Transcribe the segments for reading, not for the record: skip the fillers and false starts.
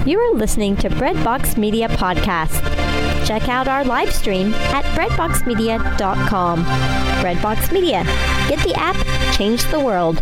You are listening to Breadbox Media Podcast. Check out our live stream at breadboxmedia.com. Breadbox Media. Get the app, change the world.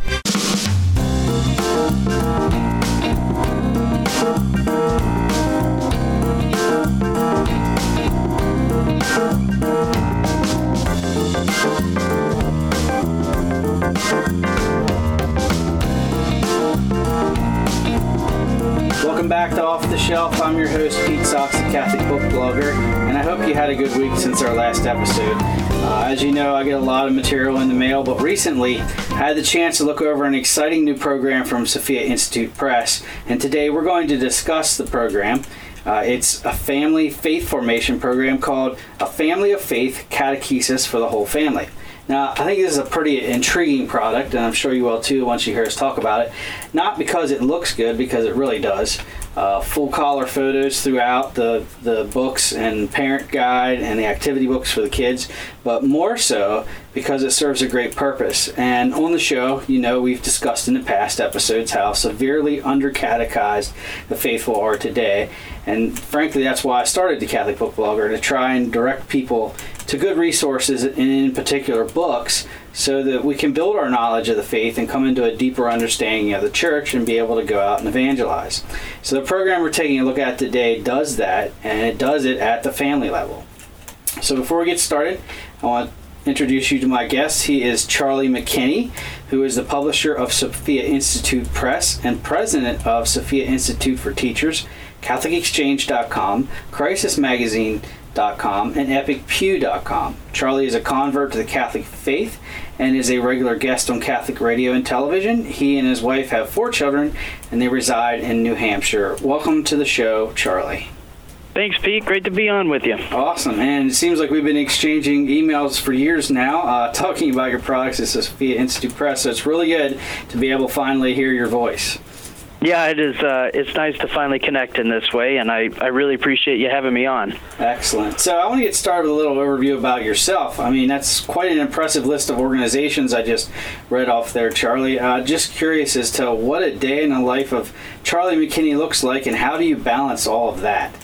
Welcome back to Off the Shelf. I'm your host, Pete Socks, a Catholic book blogger, and I hope you had a good week since our last episode. As you know, I get a lot of material in the mail, but recently I had the chance to look over an exciting new program from Sophia Institute Press, and today we're going to discuss the program. It's a family faith formation program called A Family of Faith Catechesis for the Whole Family. Now, I think this is a pretty intriguing product, and I'm sure you will too once you hear us talk about it. Not because it looks good, because it really does. Full color photos throughout the books and parent guide and the activity books for the kids, but more so because it serves a great purpose. And on the show, you know, we've discussed in the past episodes how severely under-catechized the faithful are today. And frankly, that's why I started the Catholic Book Blogger, to try and direct people to good resources, and in particular books, so that we can build our knowledge of the faith and come into a deeper understanding of the church and be able to go out and evangelize. So the program we're taking a look at today does that, and it does it at the family level. So before we get started, I want to introduce you to my guest. He is Charlie McKinney, who is the publisher of Sophia Institute Press and president of Sophia Institute for Teachers, CatholicExchange.com, Crisis Magazine.com, and EpicPew.com. Charlie is a convert to the Catholic faith and is a regular guest on Catholic radio and television. He and his wife have 4 children, and they reside in New Hampshire. Welcome to the show, Charlie. Thanks, Pete. Great to be on with you. Awesome. And it seems like we've been exchanging emails for years now, talking about your products at Sophia Institute Press, so it's really good to be able to finally hear your voice. Yeah, it is. It's nice to finally connect in this way, and I really appreciate you having me on. Excellent. So I want to get started with a little overview about yourself. I mean, that's quite an impressive list of organizations I just read off there, Charlie. Just curious as to what a day in the life of Charlie McKinney looks like, and how do you balance all of that?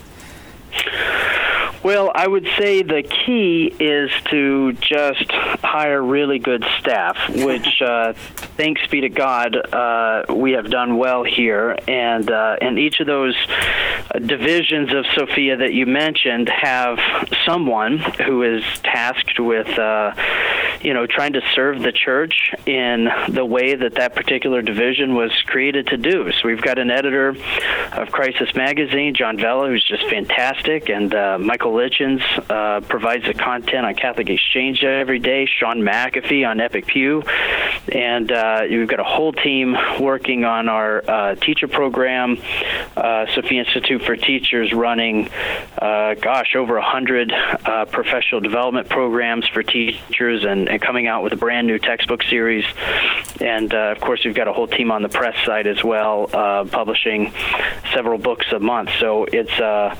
Well, I would say the key is to just hire really good staff, which, thanks be to God, we have done well here. And each of those divisions of Sophia that you mentioned have someone who is tasked with, trying to serve the church in the way that particular division was created to do. So we've got an editor of Crisis Magazine, John Vella, who's just fantastic, and Michael Litchens provides the content on Catholic Exchange every day, Sean McAfee on Epic Pew, and we've got a whole team working on our teacher program, Sophia Institute for Teachers, running, over 100 professional development programs for teachers, and coming out with a brand new textbook series. And of course, we've got a whole team on the press side as well, publishing several books a month. So it's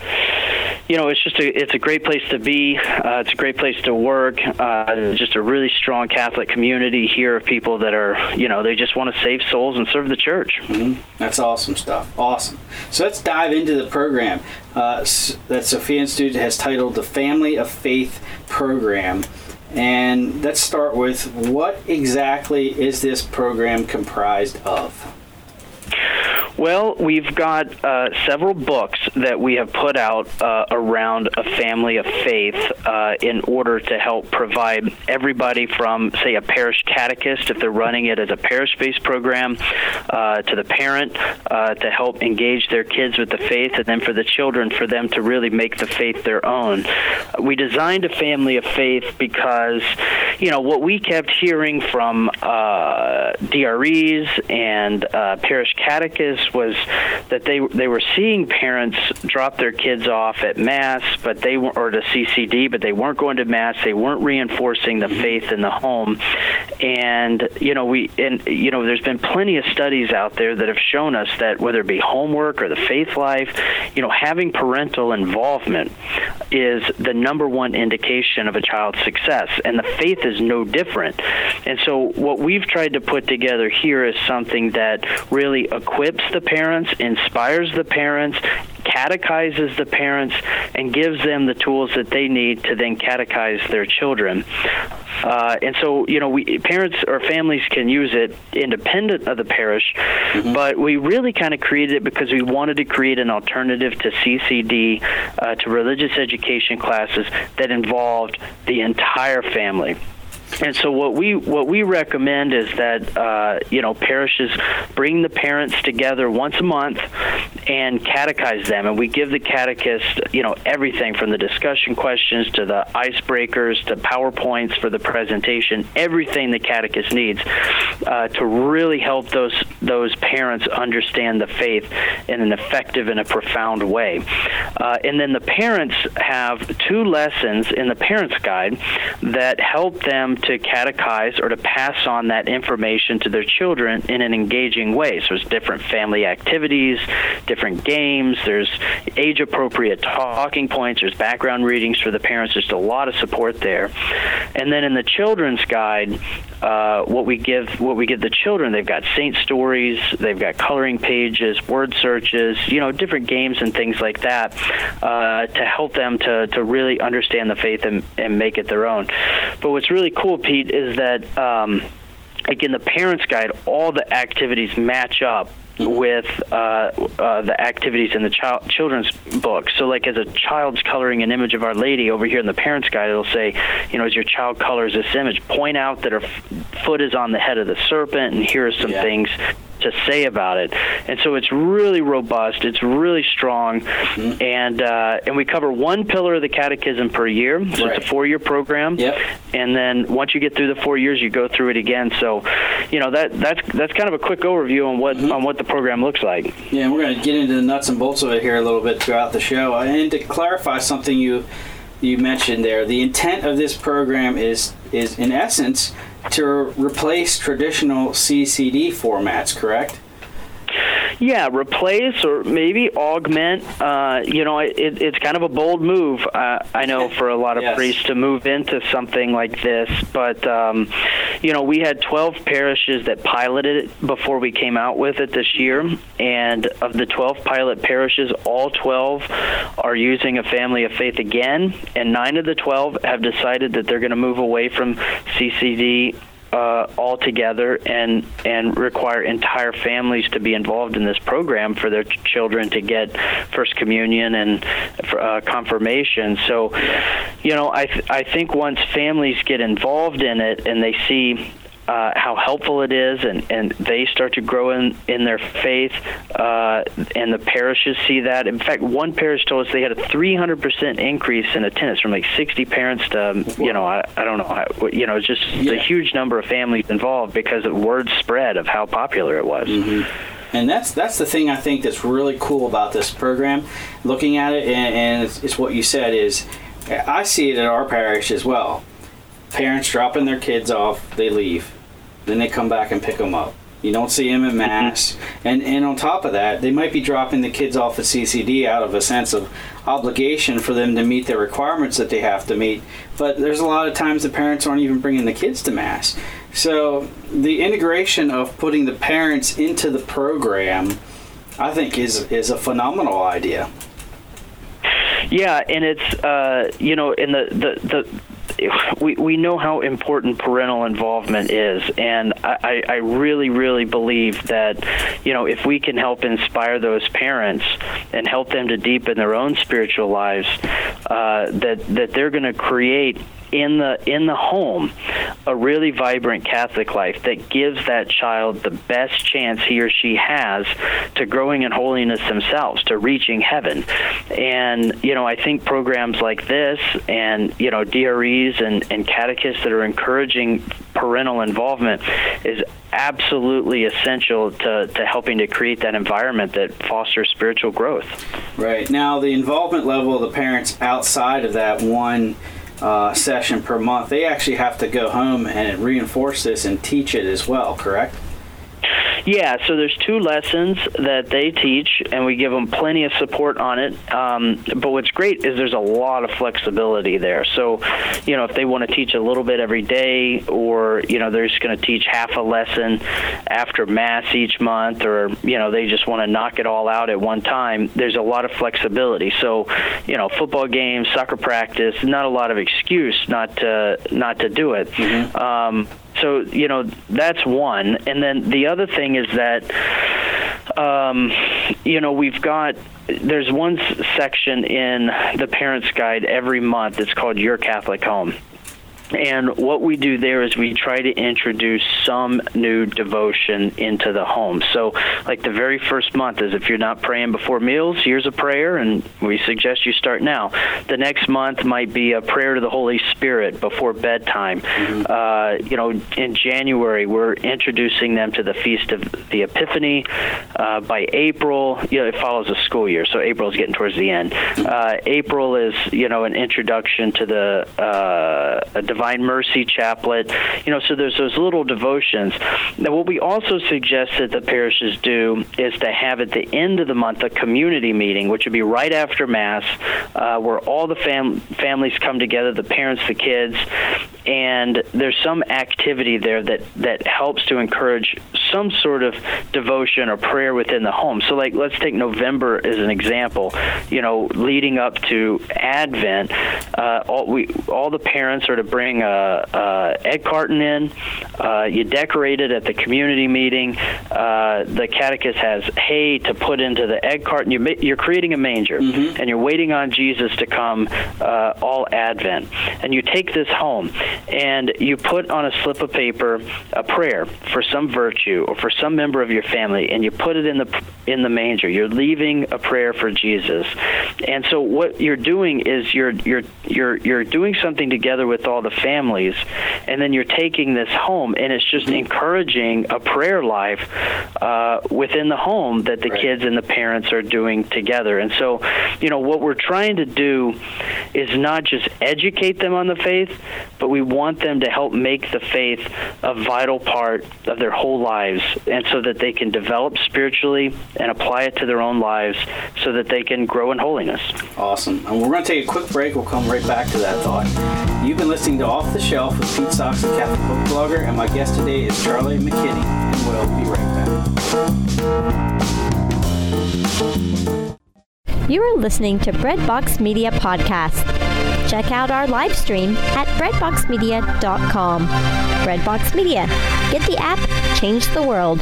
it's a great place to be. It's a great place to work. Just a really strong Catholic community here of people that are, they just want to save souls and serve the church. Mm-hmm. That's awesome stuff. Awesome. So let's dive into the program that Sophia Institute has titled the Family of Faith Program. And let's start with, what exactly is this program comprised of? Well, we've got several books that we have put out around a family of faith in order to help provide everybody from, say, a parish catechist, if they're running it as a parish-based program, to the parent to help engage their kids with the faith, and then for the children, for them to really make the faith their own. We designed a family of faith because, what we kept hearing from DREs and parish catechists was that they were seeing parents drop their kids off at Mass, but or to CCD, but they weren't going to Mass. They weren't reinforcing the faith in the home, And there's been plenty of studies out there that have shown us that whether it be homework or the faith life, having parental involvement is the number one indication of a child's success, and the faith is no different. And so what we've tried to put together here is something that really equips the parents, inspires the parents, catechizes the parents, and gives them the tools that they need to then catechize their children. And so, parents or families can use it independent of the parish, but we really kind of created it because we wanted to create an alternative to CCD, to religious education classes that involved the entire family. And so what we recommend is that parishes bring the parents together once a month and catechize them, and we give the catechist everything from the discussion questions to the icebreakers to PowerPoints for the presentation, everything the catechist needs to really help those parents understand the faith in an effective and a profound way. And then the parents have 2 lessons in the Parents Guide that help them to catechize or to pass on that information to their children in an engaging way. So there's different family activities, different games, there's age-appropriate talking points, there's background readings for the parents, just a lot of support there. And then in the Children's Guide, what we give the children, they've got saint stories, they've got coloring pages, word searches, different games and things like that to help them to really understand the faith and make it their own. But what's really cool, Pete, is that again, the Parents Guide, all the activities match up with the activities in the children's book. So like as a child's coloring an image of Our Lady, over here in the Parents Guide, it'll say, as your child colors this image, point out that her foot is on the head of the serpent, and here are some things to say about it. And so it's really robust, it's really strong, and we cover 1 pillar of the catechism per year. So it's a 4-year program. And then once you get through the 4 years, you go through it again. So that's kind of a quick overview on what the program looks like. Yeah, and we're going to get into the nuts and bolts of it here a little bit throughout the show. And to clarify something you mentioned there, the intent of this program is in essence to replace traditional CCD formats, correct? Yeah, replace or maybe augment. It's kind of a bold move, I know, for a lot of priests to move into something like this. But, we had 12 parishes that piloted it before we came out with it this year. And of the 12 pilot parishes, all 12 are using a family of faith again. And 9 of the 12 have decided that they're going to move away from CCD altogether and require entire families to be involved in this program for their children to get First Communion and confirmation. So, I think once families get involved in it and they see how helpful it is, and they start to grow in their faith, and the parishes see that. In fact, one parish told us they had a 300% increase in attendance from like 60 parents to, I don't know, it's just a huge number of families involved because of word spread of how popular it was. And that's the thing I think that's really cool about this program. Looking at it, and it's what you said, is I see it at our parish as well. Parents dropping their kids off, they leave. Then they come back and pick them up. You don't see them at Mass. And on top of that, they might be dropping the kids off at CCD out of a sense of obligation for them to meet the requirements that they have to meet. But there's a lot of times the parents aren't even bringing the kids to Mass. So the integration of putting the parents into the program, I think, is a phenomenal idea. Yeah, and it's, we know how important parental involvement is, and I really, really believe that, if we can help inspire those parents and help them to deepen their own spiritual lives, that they're going to create in the home a really vibrant Catholic life that gives that child the best chance he or she has to growing in holiness themselves, to reaching heaven. And I think programs like this and DREs and catechists that are encouraging parental involvement is absolutely essential to helping to create that environment that fosters spiritual growth. Right. Now, the involvement level of the parents outside of that one session per month, they actually have to go home and reinforce this and teach it as well, correct? Yeah, so there's 2 lessons that they teach, and we give them plenty of support on it. But what's great is there's a lot of flexibility there. So, if they want to teach a little bit every day, or, they're just going to teach half a lesson after Mass each month, or, they just want to knock it all out at one time, there's a lot of flexibility. So, football games, soccer practice, not a lot of excuse not to do it. Mm-hmm. So, that's one. And then the other thing is that, there's one section in the Parents Guide every month. It's called Your Catholic Home. And what we do there is we try to introduce some new devotion into the home. So, like the very first month is, if you're not praying before meals, here's a prayer, and we suggest you start now. The next month might be a prayer to the Holy Spirit before bedtime. Mm-hmm. In January, we're introducing them to the Feast of the Epiphany. By April, it follows a school year, so April is getting towards the end. April is, an introduction to the Divine Mercy Chaplet, so there's those little devotions. Now, what we also suggest that the parishes do is to have at the end of the month a community meeting, which would be right after Mass, where all the families come together, the parents, the kids, and there's some activity there that helps to encourage some sort of devotion or prayer within the home. So, like, let's take November as an example. Leading up to Advent, all the parents are to bring a egg carton in. You decorate it at the community meeting. The catechist has hay to put into the egg carton. You're creating a manger, mm-hmm. and you're waiting on Jesus to come all Advent. And you take this home, and you put on a slip of paper a prayer for some virtue or for some member of your family, and you put it in the manger. You're leaving a prayer for Jesus. And so what you're doing is you're doing something together with all the families, and then you're taking this home, and it's just encouraging a prayer life within the home that the kids and the parents are doing together. And so, what we're trying to do is not just educate them on the faith, but we want them to help make the faith a vital part of their whole lives, and so that they can develop spiritually and apply it to their own lives so that they can grow in holiness. Awesome. And we're going to take a quick break. We'll come right back to that thought. You've been listening to Off the Shelf with Pete Sachs, the Catholic book blogger, and my guest today is Charlie McKinney, and we'll be right back. You are listening to Breadbox Media Podcast. Check out our live stream at breadboxmedia.com. Breadbox Media. Get the app, change the world.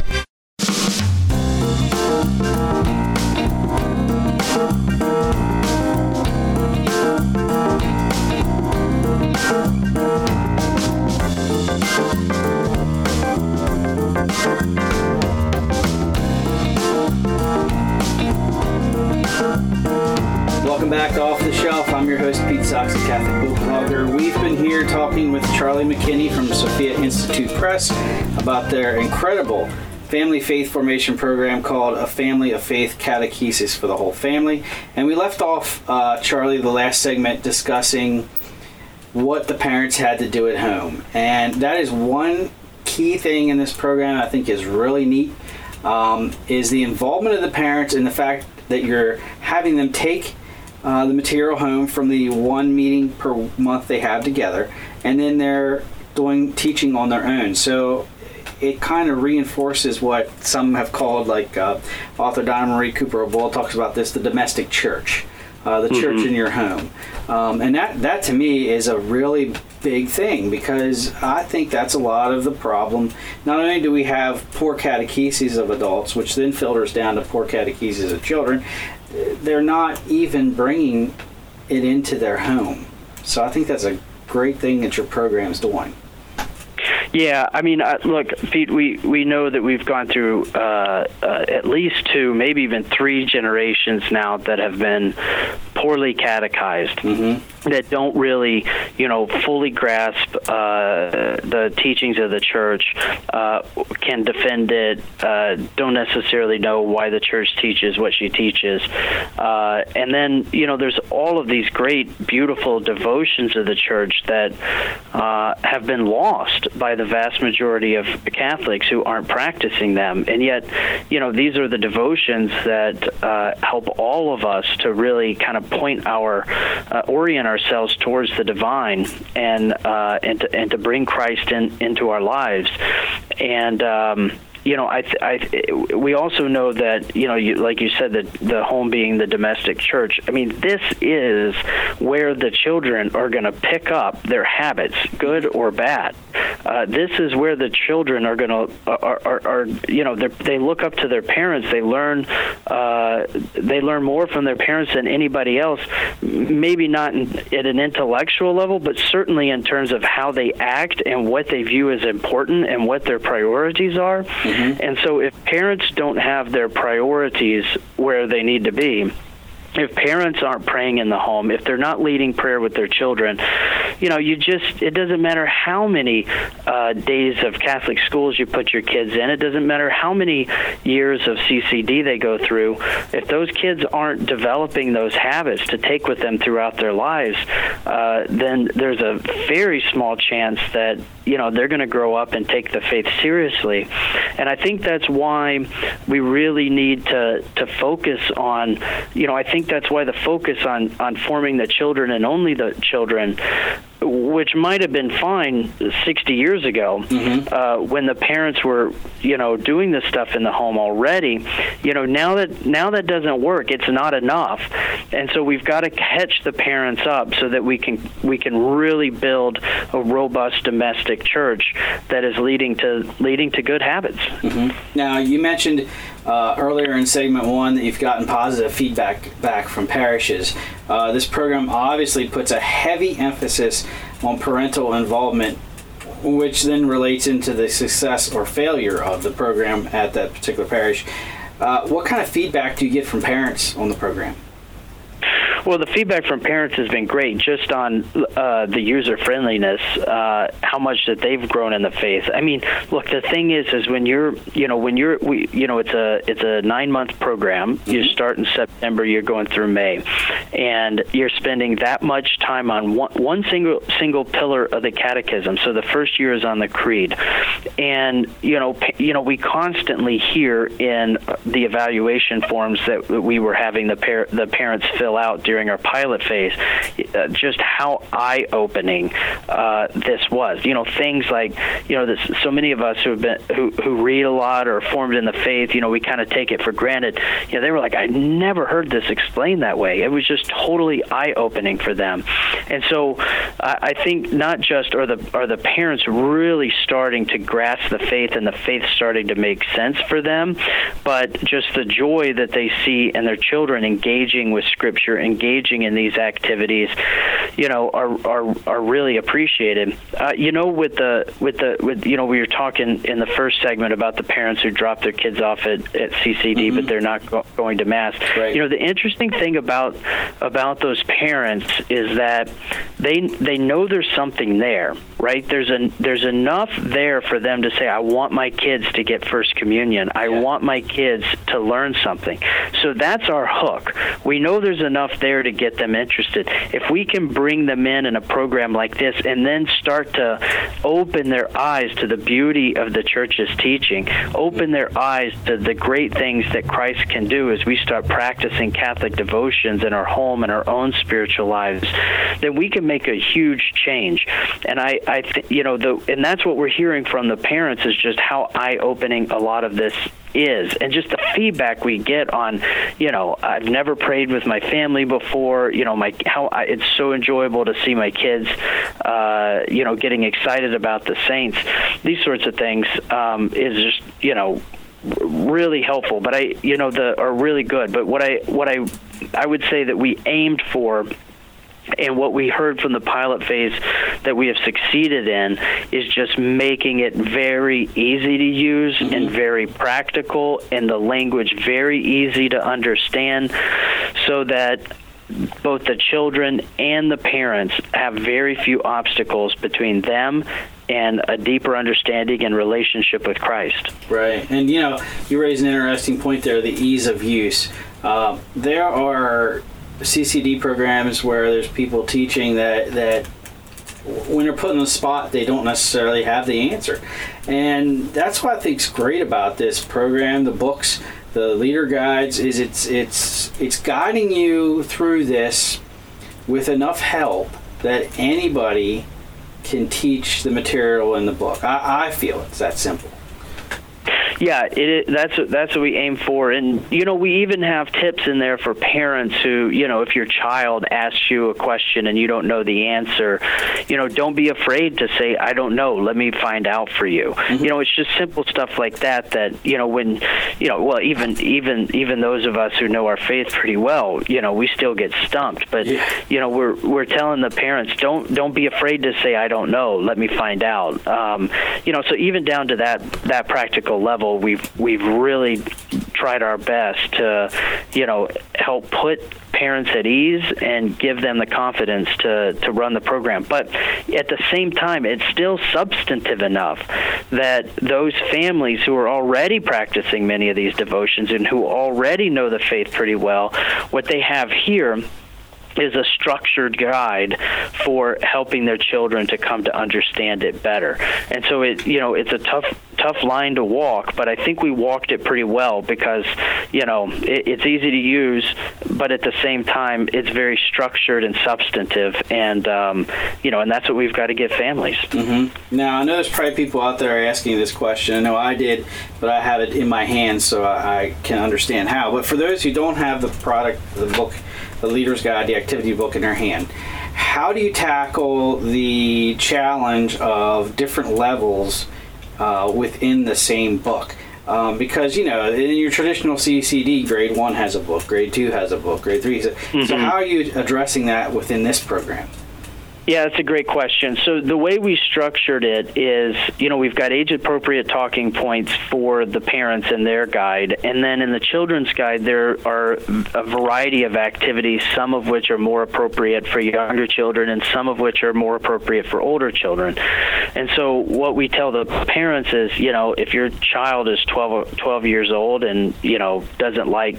Welcome back to Off the Shelf. I'm your host, Pete Sachs, a Catholic book blogger. We've been here talking with Charlie McKinney from Sophia Institute Press about their incredible family faith formation program called A Family of Faith Catechesis for the Whole Family. And we left off, Charlie, the last segment discussing what the parents had to do at home. And that is one key thing in this program I think is really neat, is the involvement of the parents and the fact that you're having them take the material home from the one meeting per month they have together, and then they're doing teaching on their own. So it kind of reinforces what some have called, like author Donna Marie Cooper-Bull talks about this, the domestic church, the church in your home. And that to me is a really big thing, because I think that's a lot of the problem. Not only do we have poor catechesis of adults, which then filters down to poor catechesis of children, they're not even bringing it into their home. So I think that's a great thing that your program's doing. Yeah, I mean, look, Pete, we know that we've gone through at least 2, maybe even 3 generations now that have been poorly catechized, that don't really, fully grasp the teachings of the church, can defend it, don't necessarily know why the church teaches what she teaches. And then, there's all of these great, beautiful devotions of the church that have been lost by the vast majority of Catholics who aren't practicing them. And yet, these are the devotions that help all of us to really kind of orient ourselves towards the divine and to bring Christ into our lives. And we also know that, like you said, that the home being the domestic church. I mean, this is where the children are going to pick up their habits, good or bad. This is where the children are going to they look up to their parents. They learn more from their parents than anybody else. Maybe not at an intellectual level, but certainly in terms of how they act and what they view as important and what their priorities are. And so if parents don't have their priorities where they need to be, if parents aren't praying in the home, if they're not leading prayer with their children, it doesn't matter how many days of Catholic schools you put your kids in. It doesn't matter how many years of CCD they go through. If those kids aren't developing those habits to take with them throughout their lives, then there's a very small chance that, they're going to grow up and take the faith seriously. And I think that's why we really need to focus on, I think that's why the focus on forming the children and only the children, which might have been fine 60 years ago, when the parents were, doing this stuff in the home already. Now that doesn't work. It's not enough, and so we've got to catch the parents up so that we can really build a robust domestic church that is leading to good habits. Now, you mentioned earlier in segment 1 that you've gotten positive feedback back from parishes. This program obviously puts a heavy emphasis on parental involvement, which then relates into the success or failure of the program at that particular parish. What kind of feedback do you get from parents on the program? Well, the feedback from parents has been great, just on the user friendliness, how much that they've grown in the faith. I mean, look, the thing is when it's a 9-month program. You start in September, you're going through May, and you're spending that much time on one single pillar of the catechism. So the first year is on the creed, and we constantly hear in the evaluation forms that we were having the parents fill out during our pilot phase, just how eye-opening this was. Things like, so many of us who read a lot or formed in the faith, we kind of take it for granted. They were like, I never heard this explained that way. It was just totally eye-opening for them. And so I think not just are the parents really starting to grasp the faith and the faith starting to make sense for them, but just the joy that they see in their children engaging with Scripture, engaging in these activities, are really appreciated. We were talking in the first segment about the parents who drop their kids off at CCD, but they're not going to Mass. Right. The interesting thing about those parents is that they know there's something there, right? There's enough there for them to say, I want my kids to get First Communion. I want my kids to learn something. So that's our hook. We know there's enough there to get them interested. If we can bring them in a program like this and then start to open their eyes to the beauty of the church's teaching, open their eyes to the great things that Christ can do as we start practicing Catholic devotions in our home and our own spiritual lives, then we can make a huge change. And and that's what we're hearing from the parents, is just how eye-opening a lot of this is, and just the feedback we get on, I've never prayed with my family before, it's so enjoyable to see my kids, getting excited about the saints. These sorts of things is just, really helpful, but are really good. But what I would say that we aimed for And what we heard from the pilot phase that we have succeeded in is just making it very easy to use and very practical, and the language very easy to understand, so that both the children and the parents have very few obstacles between them and a deeper understanding and relationship with Christ. Right. And, you raise an interesting point there, the ease of use. There are CCD programs where there's people teaching that when they're put on the spot, they don't necessarily have the answer. And that's what I think's great about this program, the books, the leader guides, is it's guiding you through this with enough help that anybody can teach the material in the book. I feel it's that simple. Yeah, that's what we aim for. And, we even have tips in there for parents who, if your child asks you a question and you don't know the answer, don't be afraid to say, I don't know, let me find out for you. It's just simple stuff like that, when, even those of us who know our faith pretty well, we still get stumped. But, we're telling the parents, don't be afraid to say, I don't know, let me find out. So even down to that practical level, we've really tried our best to, help put parents at ease and give them the confidence to run the program. But at the same time, it's still substantive enough that those families who are already practicing many of these devotions and who already know the faith pretty well, what they have here is a structured guide for helping their children to come to understand it better. And so it's a tough line to walk, but I think we walked it pretty well because, it's easy to use, but at the same time, it's very structured and substantive, and, and that's what we've got to give families. Mm-hmm. Now, I know there's probably people out there asking this question. I know I did, but I have it in my hands, so I can understand how. But for those who don't have the product, the book, the Leader's Guide, the activity book in their hand, how do you tackle the challenge of different levels within the same book? Because, in your traditional CCD, grade 1 has a book, grade 2 has a book, grade 3 has a... So how are you addressing that within this program? Yeah, that's a great question. So the way we structured it is, we've got age-appropriate talking points for the parents in their guide, and then in the children's guide, there are a variety of activities, some of which are more appropriate for younger children, and some of which are more appropriate for older children. And so what we tell the parents is, if your child is 12 years old and, doesn't like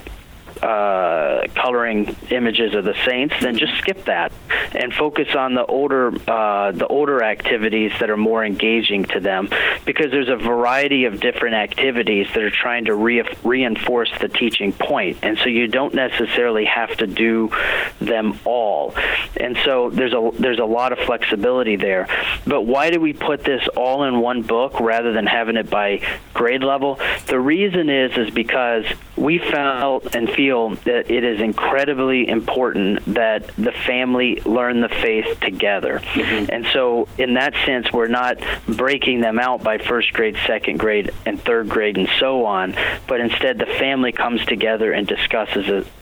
coloring images of the saints, then just skip that and focus on the older activities that are more engaging to them, because there's a variety of different activities that are trying to reinforce the teaching point, and so you don't necessarily have to do them all. And so there's a lot of flexibility there. But why do we put this all in one book rather than having it by grade level? The reason is because we felt and feel that it is incredibly important that the family learn the faith together. And so in that sense, we're not breaking them out by first grade, second grade, and third grade, and so on, but instead the family comes together and discusses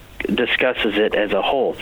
it as a whole.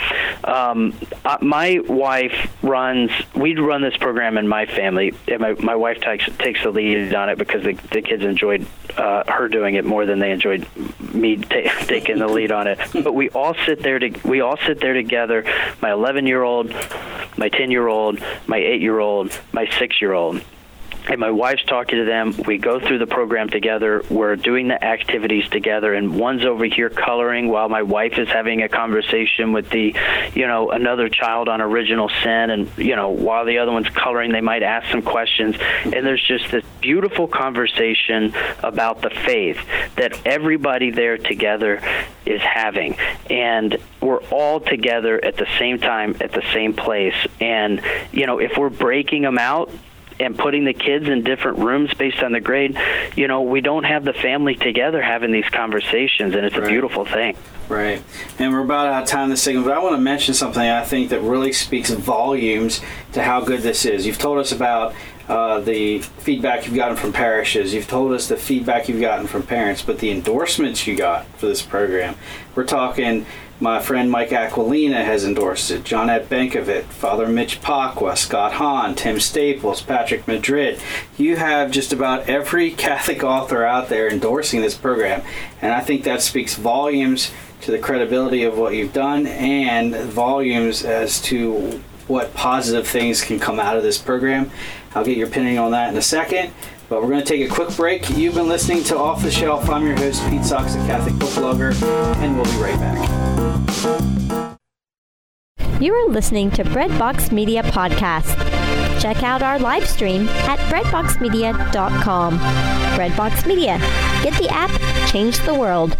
My wife we run this program in my family, and my wife takes the lead on it because the kids enjoyed her doing it more than they enjoyed me taking the lead on it. But we all sit there together, my 11-year-old, my 10-year-old, my 8-year-old, my 6-year-old. And my wife's talking to them. We go through the program together. We're doing the activities together, and one's over here coloring while my wife is having a conversation with another child on original sin, and while the other one's coloring, they might ask some questions, and there's just this beautiful conversation about the faith that everybody there together is having, and we're all together at the same time at the same place. And if we're breaking them out and putting the kids in different rooms based on the grade, we don't have the family together having these conversations, and it's a beautiful thing. Right. And we're about out of time this segment, but I want to mention something I think that really speaks volumes to how good this is. You've told us about the feedback you've gotten from parishes. You've told us the feedback you've gotten from parents, but the endorsements you got for this program. We're talking My friend Mike Aquilina has endorsed it. Jonette Benkovic, Father Mitch Pacwa, Scott Hahn, Tim Staples, Patrick Madrid. You have just about every Catholic author out there endorsing this program, and I think that speaks volumes to the credibility of what you've done and volumes as to what positive things can come out of this program. I'll get your opinion on that in a second, but we're going to take a quick break. You've been listening to Off the Shelf. I'm your host, Pete Sachs, a Catholic book blogger, and we'll be right back. You are listening to Breadbox Media Podcast. Check out our live stream at breadboxmedia.com. Breadbox Media. Get the app, change the world.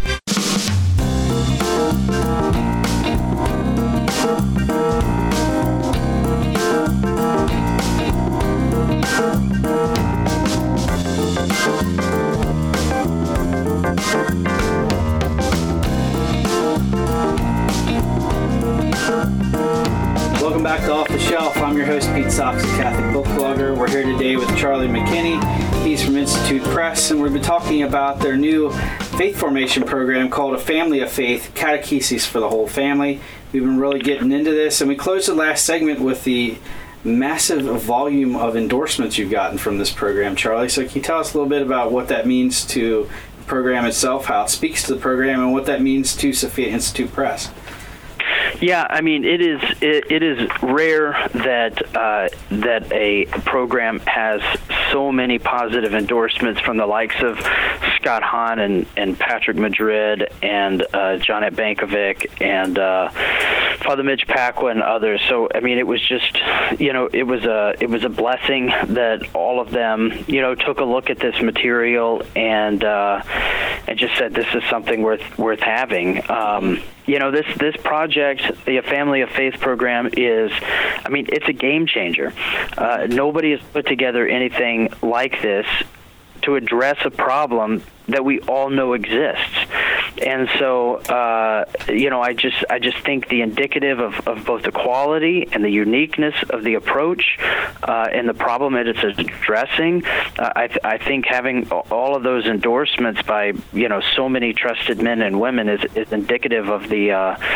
Welcome back to Off the Shelf. I'm your host, Pete Sachs, a Catholic book blogger. We're here today with Charlie McKinney. He's from Institute Press, and we've been talking about their new faith formation program called A Family of Faith, Catechesis for the Whole Family. We've been really getting into this, and we closed the last segment with the massive volume of endorsements you've gotten from this program, Charlie. So can you tell us a little bit about what that means to the program itself, how it speaks to the program, and what that means to Sophia Institute Press? Yeah, I mean, it is rare that a program has so many positive endorsements from the likes of Scott Hahn and Patrick Madrid and Jonette Benkovic and Father Mitch Pacwa and others. So I mean, it was just, it was a blessing that all of them, took a look at this material and just said this is something worth having. This project, the Family of Faith program, it's a game changer. Nobody has put together anything like this to address a problem that we all know exists. And so, I just think the indicative of both the quality and the uniqueness of the approach and the problem that it's addressing, I think having all of those endorsements by, so many trusted men and women is indicative of the,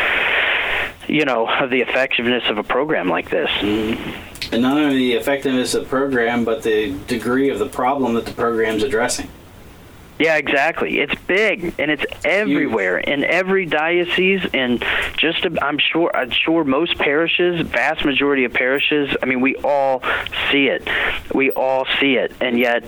of the effectiveness of a program like this. Mm-hmm. And not only the effectiveness of the program, but the degree of the problem that the program's addressing. Yeah, exactly. It's big and it's everywhere in every diocese, and I'm sure most parishes, vast majority of parishes. I mean, we all see it. And yet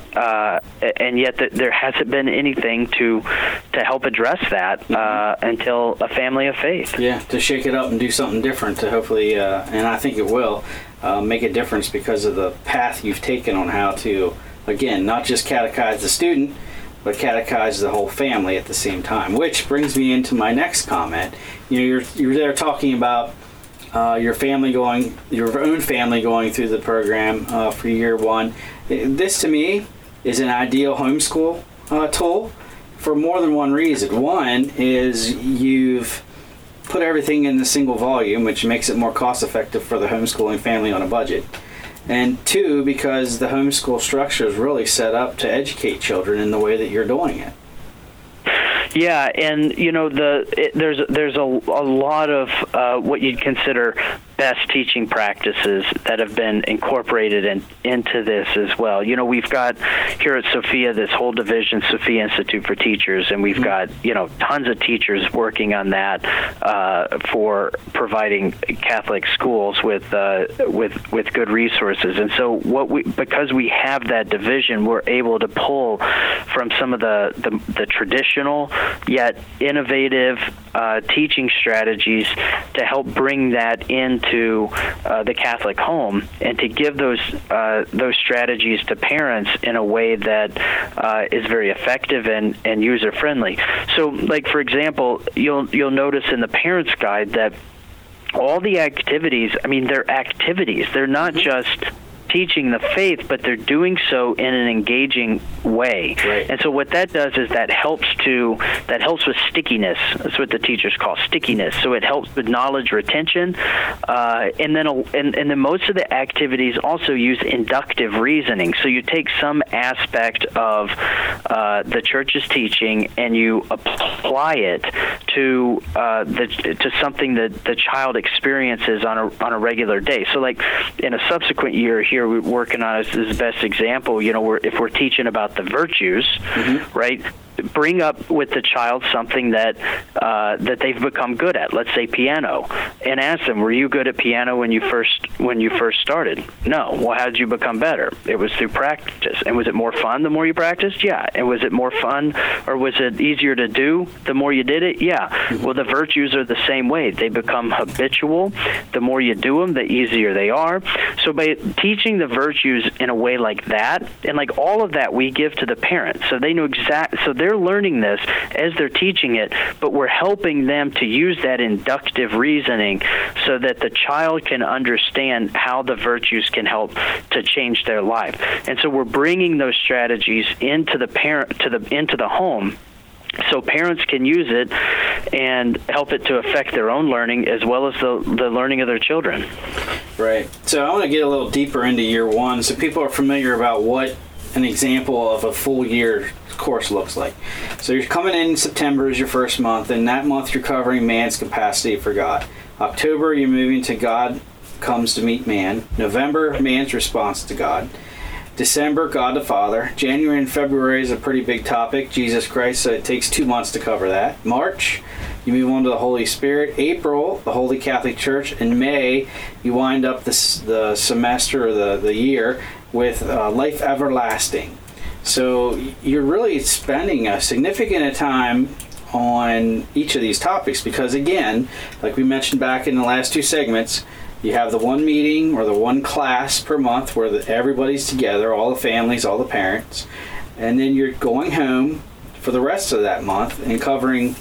there hasn't been anything to help address that until A Family of Faith. Yeah, to shake it up and do something different to hopefully, and I think it will make a difference because of the path you've taken on how to, again, not just catechize the student, but catechize the whole family at the same time. Which brings me into my next comment. You're there talking about your own family going through the program for year one. This to me is an ideal homeschool tool for more than one reason. One is you've put everything in a single volume, which makes it more cost effective for the homeschooling family on a budget. And two, because the homeschool structure is really set up to educate children in the way that you're doing it. Yeah, and there's a lot of what you'd consider best teaching practices that have been incorporated into this as well. We've got here at Sophia this whole division, Sophia Institute for Teachers, and we've got tons of teachers working on that for providing Catholic schools with good resources. And so because we have that division, we're able to pull from some of the traditional yet innovative teaching strategies to help bring that into the Catholic home and to give those strategies to parents in a way that is very effective and user friendly. So, like for example, you'll notice in the Parents Guide that all the activities, they're activities. They're not just teaching the faith, but they're doing so in an engaging way. Right. And so what that does is that helps with stickiness. That's what the teachers call stickiness. So it helps with knowledge retention, and then most of the activities also use inductive reasoning. So you take some aspect of the church's teaching and you apply it to something that the child experiences on a regular day. So, like in a subsequent year here, we're working on as the best example. If we're teaching about the virtues, right? Bring up with the child something that they've become good at. Let's say piano, and ask them, "Were you good at piano when you first started?" No. Well, how did you become better? It was through practice. And was it more fun the more you practiced? Yeah. And was it more fun, or was it easier to do the more you did it? Yeah. Well, the virtues are the same way. They become habitual. The more you do them, the easier they are. So by teaching the virtues in a way like that, and like all of that, we give to the parents, so they know so they're learning this as they're teaching it, but we're helping them to use that inductive reasoning so that the child can understand how the virtues can help to change their life. And so we're bringing those strategies into the home, so parents can use it and help it to affect their own learning as well as the learning of their children. Right. So I want to get a little deeper into year one, so people are familiar about what an example of a full year course looks like. So you're coming in September is your first month, and that month you're covering man's capacity for God. October, you're moving to God comes to meet man. November, man's response to God. December, God the Father. January and February is a pretty big topic, Jesus Christ, so it takes 2 months to cover that. March, you move on to the Holy Spirit. April, the Holy Catholic Church. In May, you wind up the semester or the year with life everlasting. So you're really spending a significant time on each of these topics because, again, like we mentioned back in the last 2 segments, you have the one meeting or the one class per month where everybody's together, all the families, all the parents, and then you're going home for the rest of that month and covering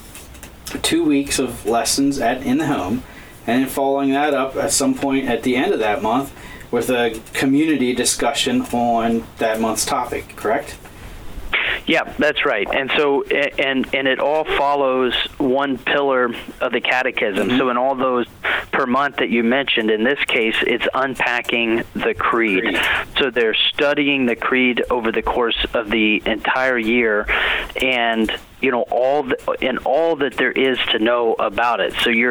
2 weeks of lessons in the home, and then following that up at some point at the end of that month with a community discussion on that month's topic, correct? Yeah, that's right. And so, and it all follows one pillar of the catechism. So in all those per month that you mentioned, in this case, it's unpacking the creed. So they're studying the creed over the course of the entire year, and all that there is to know about it. So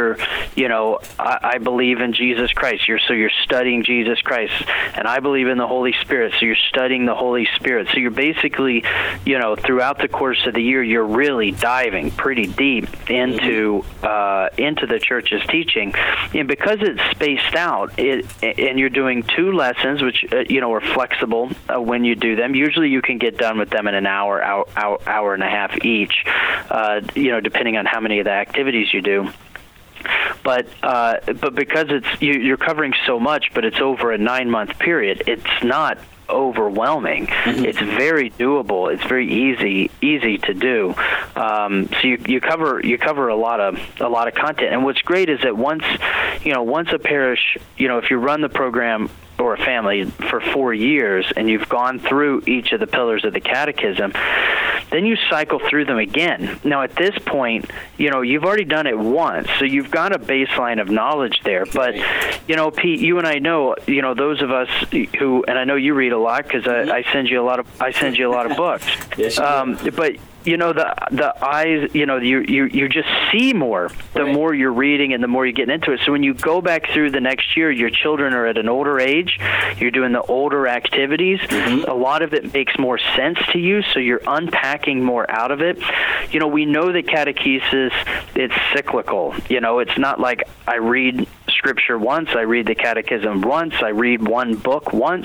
I believe in Jesus Christ. You're studying Jesus Christ, and I believe in the Holy Spirit. So you're studying the Holy Spirit. So you're basically, throughout the course of the year, you're really diving pretty deep into the church's teaching, and because it's spaced out, and you're doing 2 lessons, which are flexible when you do them. Usually, you can get done with them in an hour and a half each. Depending on how many of the activities you do. But because you're covering so much, but it's over a 9-month period, it's not overwhelming. It's very doable. It's very easy to do. So you cover a lot of content. And what's great is that once a parish, if you run the program or a family for 4 years and you've gone through each of the pillars of the catechism, then you cycle through them again. Now at this point, you've already done it once, so you've got a baseline of knowledge there. But, Pete, you and I know, those of us who, and I know you read a lot because I send you a lot of books. Yes, but the eyes, you just see more the more you're reading and the more you get into it. So when you go back through the next year, your children are at an older age, you're doing the older activities, a lot of it makes more sense to you, so you're unpacking more out of it. We know that catechesis, it's cyclical. It's not like I read Scripture once, I read the catechism once, I read one book once.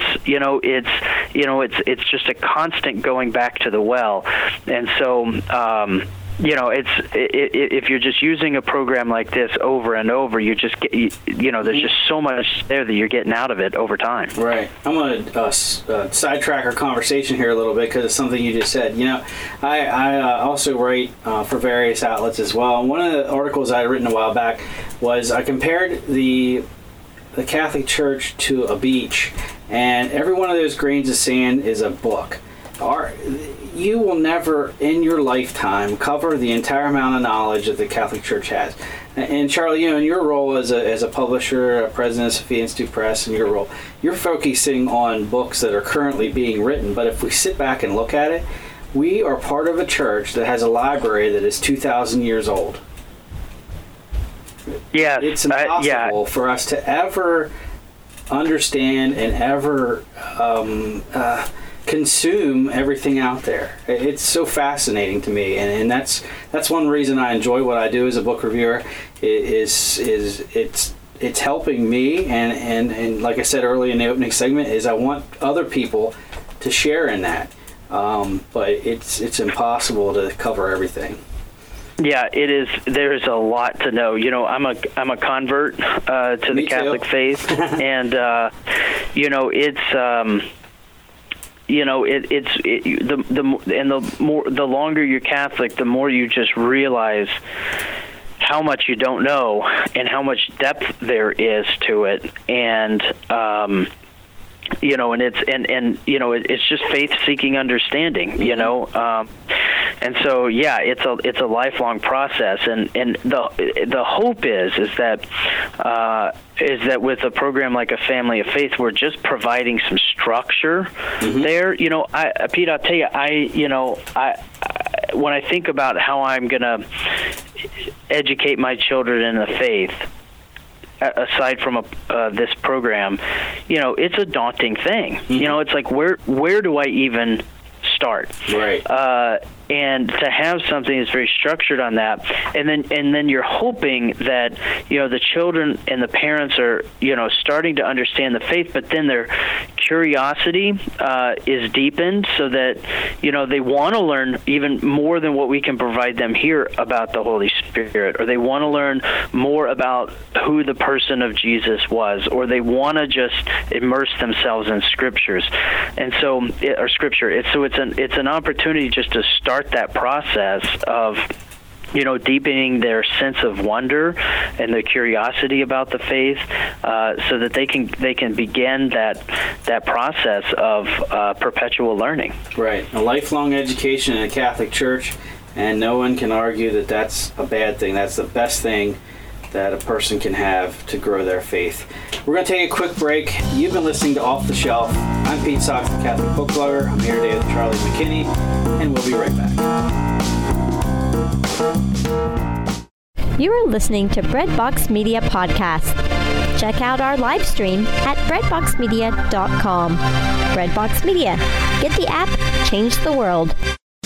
It's just a constant going back to the well. And so if you're just using a program like this over and over, you just get, there's just so much there that you're getting out of it over time. Right. I'm going to sidetrack our conversation here a little bit because it's something you just said. I also write for various outlets as well. And one of the articles I had written a while back was I compared the Catholic Church to a beach, and every one of those grains of sand is a book. You will never, in your lifetime, cover the entire amount of knowledge that the Catholic Church has. And Charlie, in your role as a publisher, president of Sophia Institute Press, in your role, you're focusing on books that are currently being written. But if we sit back and look at it, we are part of a church that has a library that is 2,000 years old. Yes. It's impossible for us to ever understand and ever consume everything out there. It's so fascinating to me, and that's one reason I enjoy what I do as a book reviewer. It's helping me, and like I said earlier in the opening segment, is I want other people to share in that. But it's impossible to cover everything. Yeah, it is. There's a lot to know. You know, I'm a convert to the Catholic faith, and the longer you're Catholic, the more you just realize how much you don't know and how much depth there is to it, and it's just faith-seeking understanding, you know, and so it's a lifelong process, and the hope is that with a program like A Family of Faith, we're just providing some structure there. You know, Pete, I'll tell you, when I think about how I'm going to educate my children in the faith, aside from this program, you know, it's a daunting thing. You know, it's like, where do I even start? Right. And to have something that's very structured on that, and then you're hoping that, you know, the children and the parents are, you know, starting to understand the faith, but then their curiosity is deepened so that, you know, they want to learn even more than what we can provide them here about the Holy Spirit, or they want to learn more about who the person of Jesus was, or they want to just immerse themselves in scriptures, and so Scripture. It's an opportunity just to start that process of, you know, deepening their sense of wonder and their curiosity about the faith, so that they can begin that process of perpetual learning. Right, a lifelong education in a Catholic Church, and no one can argue that that's a bad thing. That's the best thing that a person can have to grow their faith. We're going to take a quick break. You've been listening to Off the Shelf. I'm Pete Sox, the Catholic book blogger. I'm here today with Charlie McKinney, and we'll be right back. You are listening to Breadbox Media Podcast. Check out our live stream at breadboxmedia.com. Breadbox Media. Get the app, change the world.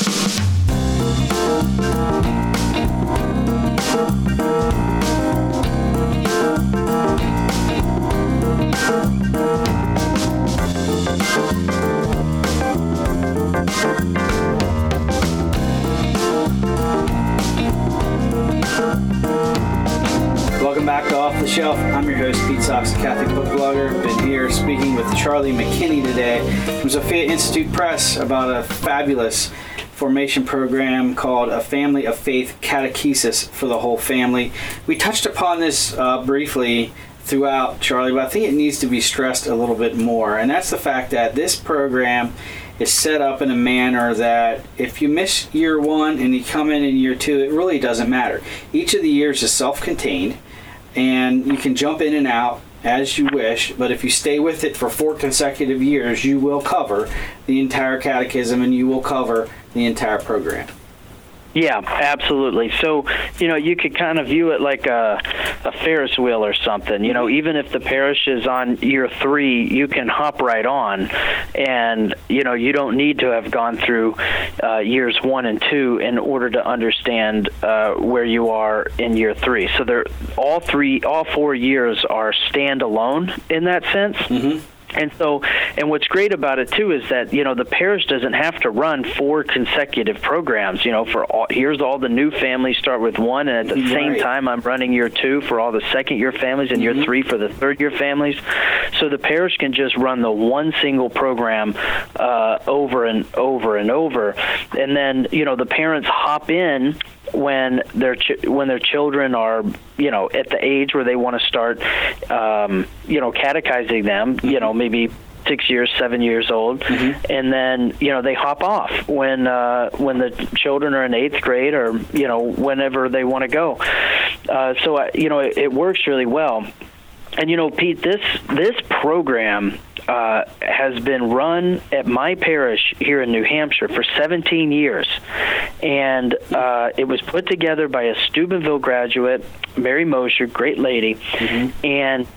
Welcome back to Off the Shelf. I'm your host, Pete Sox, the Catholic book blogger. Been here speaking with Charlie McKinney today from Sophia Institute Press about a fabulous formation program called A Family of Faith Catechesis for the Whole Family. We touched upon this briefly throughout, Charlie, but I think it needs to be stressed a little bit more, and that's the fact that this program is set up in a manner that if you miss year one and you come in year two, it really doesn't matter. Each of the years is self-contained, and you can jump in and out as you wish, but if you stay with it for 4 consecutive years, you will cover the entire catechism and you will cover the entire program. Yeah, absolutely. So, you know, you could kind of view it like a Ferris wheel or something. You know, even if the parish is on year 3, you can hop right on. And, you know, you don't need to have gone through years 1 and 2 in order to understand where you are in year 3. So all 4 years are standalone in that sense. Mm-hmm. And what's great about it too is that, you know, the parish doesn't have to run 4 consecutive programs. You know, here's all the new families start with 1, and at the same time I'm running year 2 for all the second year families and year 3 for the third year families. So the parish can just run the one single program over and over and over, and then, you know, the parents hop in when their children are, you know, at the age where they want to start, you know, catechizing them, you know, maybe 6 years, 7 years old, and then, you know, they hop off when the children are in 8th grade, or, you know, whenever they want to go. So you know, it works really well. And Pete, this program has been run at my parish here in New Hampshire for 17 years. And it was put together by a Steubenville graduate, Mary Mosher, great lady. Mm-hmm. And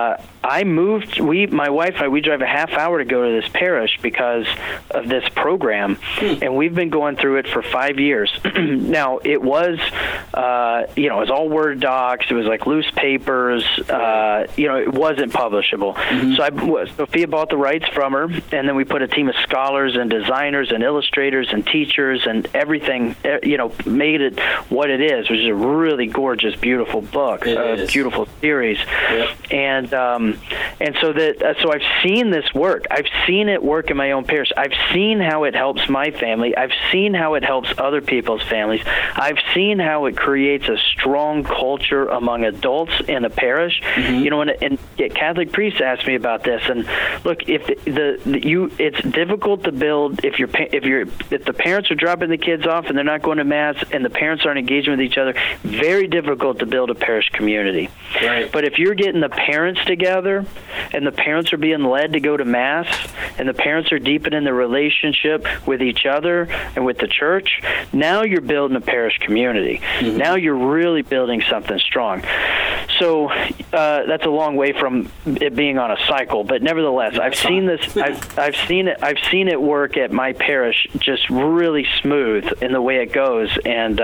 my wife and I, we drive a half hour to go to this parish because of this program. And we've been going through it for 5 years. Now, it was, it was all Word docs. It was like loose papers. It wasn't publishable. Mm-hmm. So Sophia bought the rights from her, and then we put a team of scholars and designers and illustrators and teachers and everything, made it what it is, which is a really gorgeous, beautiful book, beautiful series. Yep. And so I've seen this work. I've seen it work in my own parish. I've seen how it helps my family. I've seen how it helps other people's families. I've seen how it creates a strong culture among adults in a parish. Mm-hmm. And Catholic priests ask me about this. And look, it's difficult to build if the parents are dropping the kids off and they're not going to Mass and the parents aren't engaging with each other. Very difficult to build a parish community. Right. But if you're getting the parents together and the parents are being led to go to Mass and the parents are deepening the relationship with each other and with the church, now you're building a parish community. Mm-hmm. Now you're really building something strong. So that's a long way from it being on a cycle, but nevertheless, I've seen this. I've seen it work at my parish, just really smooth in the way it goes, and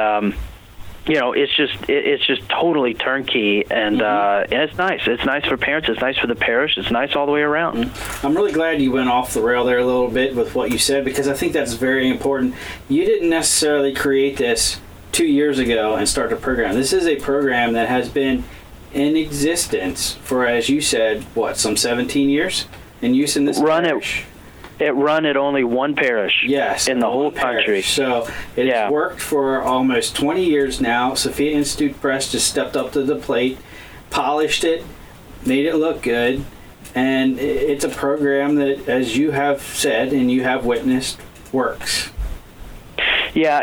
it's just totally turnkey, and it's nice. It's nice for parents. It's nice for the parish. It's nice all the way around. Mm-hmm. I'm really glad you went off the rail there a little bit with what you said, because I think that's very important. You didn't necessarily create this 2 years ago and start a program. This is a program that has been in existence for, as you said, some 17 years in use in this parish? It run at only one parish in the whole country. So it has worked for almost 20 years now. Sophia Institute Press just stepped up to the plate, polished it, made it look good, and it's a program that, as you have said and you have witnessed, works. Yeah,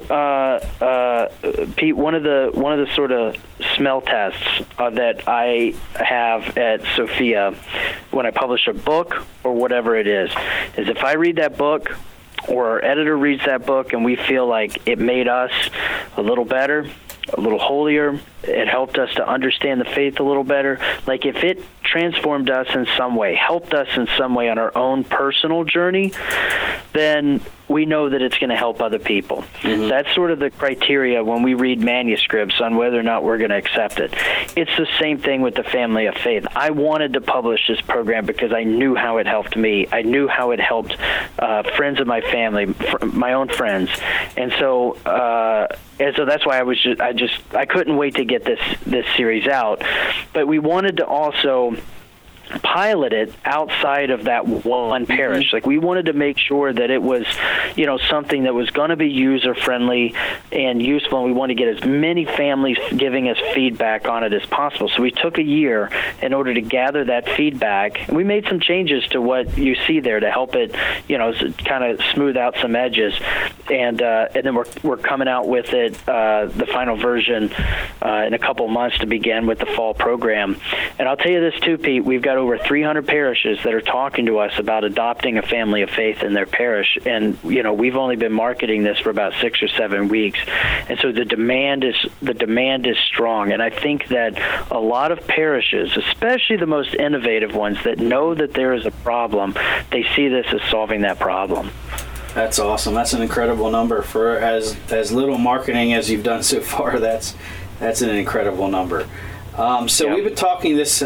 Pete, one of the sort of smell tests that I have at Sophia when I publish a book or whatever it is if I read that book or our editor reads that book and we feel like it made us a little better, a little holier, it helped us to understand the faith a little better, like if it transformed us in some way, helped us in some way on our own personal journey, then we know that it's going to help other people. Mm-hmm. That's sort of the criteria when we read manuscripts on whether or not we're going to accept it. It's the same thing with the Family of Faith. I wanted to publish this program because I knew how it helped me. I knew how it helped friends of my family, my own friends. And so that's why I couldn't wait to get this series out. But we wanted to also pilot it outside of that one parish. Like, we wanted to make sure that it was, something that was going to be user friendly and useful, and we wanted to get as many families giving us feedback on it as possible. So we took a year in order to gather that feedback. We made some changes to what you see there to help it, kind of smooth out some edges, and then we're coming out with it, the final version, in a couple months to begin with the fall program. And I'll tell you this too, Pete, we've got over 300 parishes that are talking to us about adopting a Family of Faith in their parish, and we've only been marketing this for about 6 or 7 weeks, and so the demand is strong. And I think that a lot of parishes, especially the most innovative ones that know that there is a problem, they see this as solving that problem. That's awesome. That's an incredible number for as little marketing as you've done so far. That's an incredible number. We've been talking this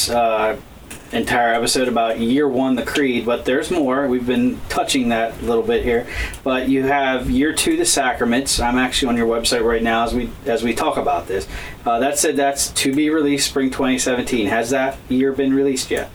entire episode about year one, the creed, but there's more. We've been touching that a little bit here, but you have year two, the sacraments. I'm actually on your website right now as we talk about this. That said, that's to be released spring 2017. Has that year been released yet?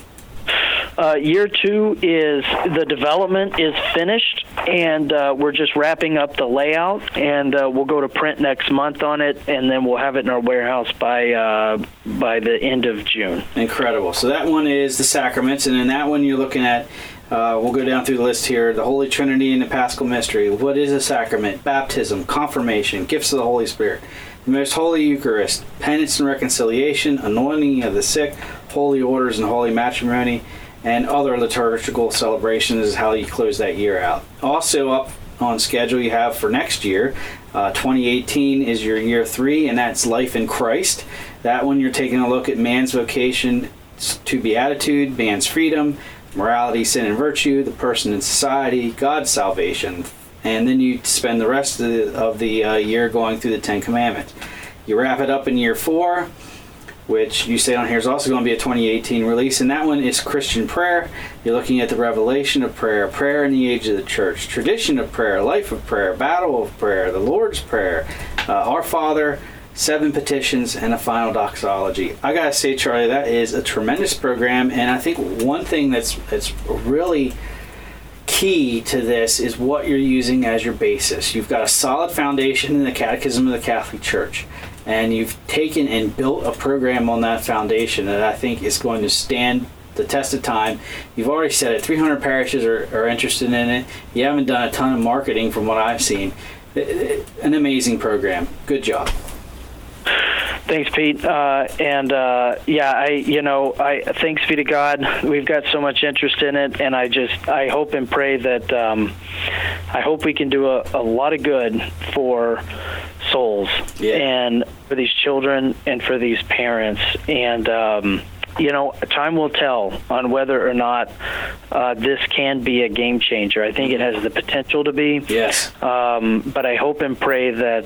Year two is the development is finished, and we're just wrapping up the layout, and we'll go to print next month on it, and then we'll have it in our warehouse by the end of June. Incredible. So that one is the sacraments, and in that one you're looking at, we'll go down through the list here, the Holy Trinity and the Paschal Mystery. What is a sacrament? Baptism, confirmation, gifts of the Holy Spirit. the Most Holy Eucharist, penance and reconciliation, anointing of the sick, holy orders and holy matrimony, and other liturgical celebrations is how you close that year out. Also up on schedule you have for next year, 2018 is your year 3, and that's Life in Christ. That one you're taking a look at man's vocation to beatitude, man's freedom, morality, sin, and virtue, the person in society, God's salvation. And then you spend the rest of the year going through the 10 Commandments. You wrap it up in year 4, which you say on here is also going to be a 2018 release, and that one is Christian prayer. You're looking at the revelation of prayer, prayer in the age of the church, tradition of prayer, life of prayer, battle of prayer, the Lord's Prayer, Our Father, 7 petitions, and a final doxology. I gotta say, Charlie, that is a tremendous program, and I think one thing that's really key to this is what you're using as your basis. You've got a solid foundation in the Catechism of the Catholic Church, and you've taken and built a program on that foundation that I think is going to stand the test of time. You've already said it, 300 parishes are interested in it. You haven't done a ton of marketing from what I've seen. An amazing program. Good job. Thanks, Pete. Thanks be to God. We've got so much interest in it, and I hope and pray that I hope we can do a lot of good for souls and for these children and for these parents. And time will tell on whether or not this can be a game changer. I think it has the potential to be. Yes. But I hope and pray that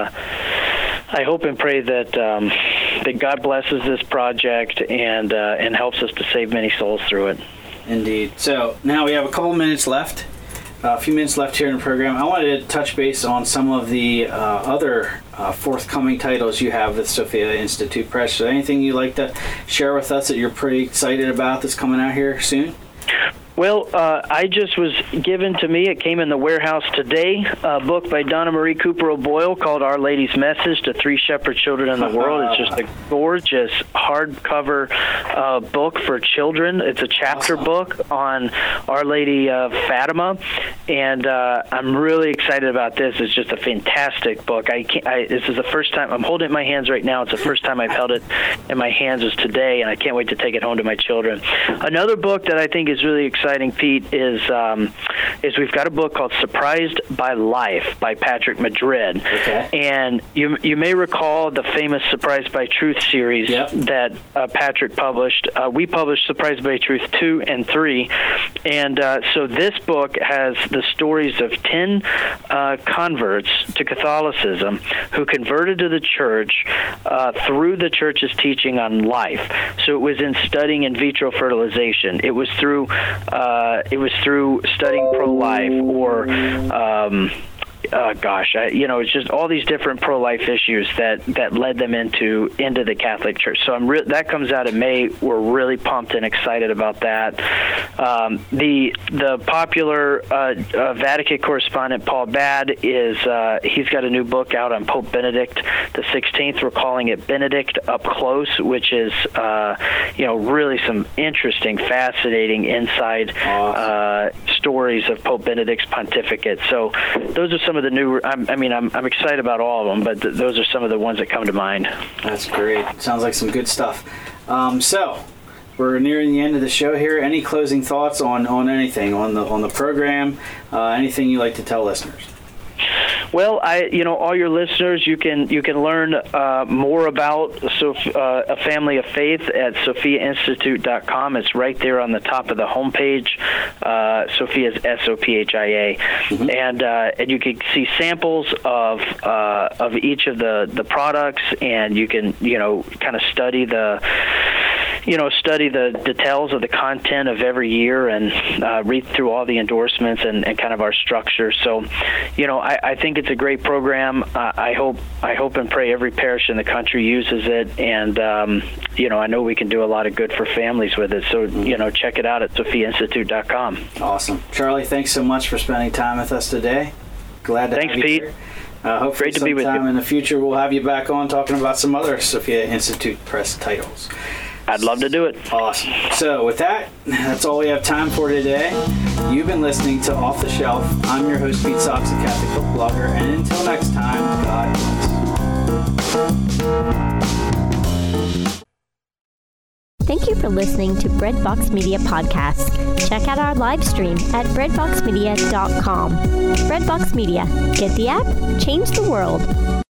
that God blesses this project and helps us to save many souls through it. Indeed. So now we have a couple minutes left. A few minutes left here in the program. I wanted to touch base on some of the other forthcoming titles you have with Sophia Institute Press. Is there anything you'd like to share with us that you're pretty excited about that's coming out here soon? Well, I just was given to me, it came in the warehouse today, a book by Donna Marie Cooper O'Boyle called Our Lady's Message to 3 Shepherd Children in the World. It's just a gorgeous hardcover book for children. It's a chapter book on Our Lady of Fatima, and I'm really excited about this. It's just a fantastic book. This is the first time, I'm holding it in my hands right now. It's the first time I've held it in my hands is today, and I can't wait to take it home to my children. Another book that I think is really exciting, Pete, is we've got a book called Surprised by Life by Patrick Madrid. Okay. And you may recall the famous Surprised by Truth series that Patrick published. We published Surprised by Truth 2 and 3. And so this book has the stories of 10 converts to Catholicism who converted to the church through the church's teaching on life. So it was in studying in vitro fertilization. It was through studying pro-life or it's just all these different pro-life issues that led them into the Catholic Church. So that comes out in May. We're really pumped and excited about that. The popular Vatican correspondent Paul Badd he's got a new book out on Pope Benedict the 16th. We're calling it Benedict Up Close, which is really some interesting, fascinating inside stories of Pope Benedict's pontificate. So those are some of the new. I'm excited about all of them, but those are some of the ones that come to mind. That's great. Sounds like some good stuff. So we're nearing the end of the show here. Any closing thoughts on anything on the program? Anything you'd like to tell listeners? Well, all your listeners, you can learn more about A Family of Faith at SophiaInstitute.com. It's right there on the top of the homepage. Sophia's SOPHIA, and you can see samples of each of the products, and you can kind of study the details of the content of every year and read through all the endorsements and kind of our structure. So, I think it's a great program. I hope and pray every parish in the country uses it, and I know we can do a lot of good for families with it. So, check it out at SophiaInstitute.com. Awesome. Charlie, thanks so much for spending time with us today. Glad to have you Pete. here. Hopefully great to be with you. sometime in the future we'll have you back on talking about some other Sophia Institute Press titles. I'd love to do it. Awesome. So with that, that's all we have time for today. You've been listening to Off the Shelf. I'm your host, Pete Sox, a Catholic book blogger. And until next time, God bless. Thank you for listening to Breadbox Media Podcast. Check out our live stream at breadboxmedia.com. Breadbox Media. Get the app, change the world.